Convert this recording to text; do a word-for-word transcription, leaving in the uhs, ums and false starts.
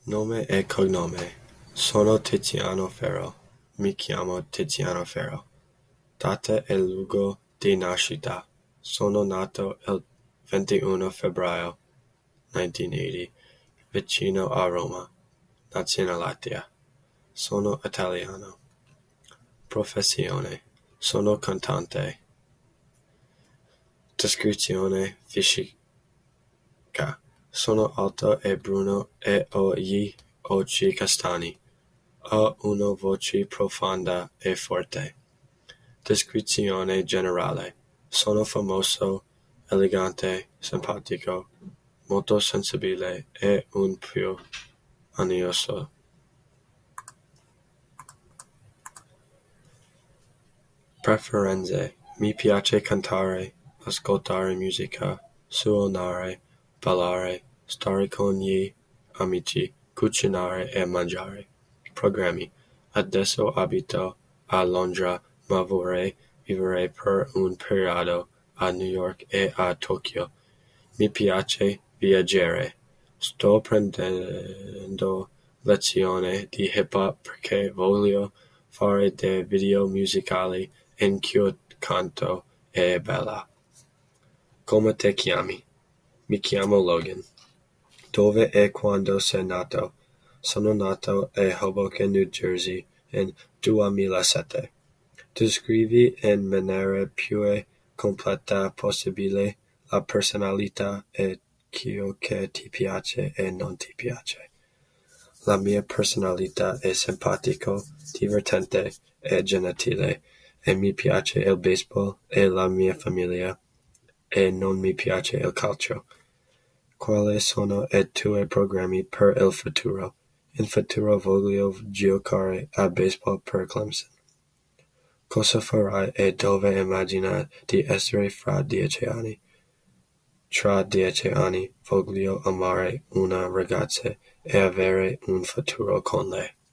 Nome e cognome: sono Tiziano Ferro. Mi chiamo Tiziano Ferro. Data e luogo di nascita: sono nato il ventuno febbraio nineteen eighty, vicino a Roma. Nazionalità: sono italiano. Professione: sono cantante. Descrizione fisica: sono alto e bruno e ho gli occhi castani. Ho una voce profonda e forte. Descrizione generale: sono famoso, elegante, simpatico, molto sensibile e un po' ansioso. Preferenze: mi piace cantare, ascoltare musica, suonare, ballare, stare con gli amici, cucinare e mangiare. Programmi: adesso abito a Londra ma vorrei vivere per un periodo a New York e a Tokyo. Mi piace viaggiare. Sto prendendo lezioni di hip hop perché voglio fare dei video musicali in cui canto e balla. Come ti chiami? Mi chiamo Logan. Dove e quando sei nato? Sono nato a Hoboken, New Jersey nel duemilasette. Descrivi in maniera più completa possibile la personalità e ciò che ti piace e non ti piace. La mia personalità è simpatico, divertente e gentile e mi piace il baseball e la mia famiglia e non mi piace il calcio. Quali sono i tuoi programmi per il futuro? In futuro voglio giocare a baseball per Clemson. Cosa farai e dove immagini di essere fra dieci anni? Tra dieci anni voglio amare una ragazza e avere un futuro con lei.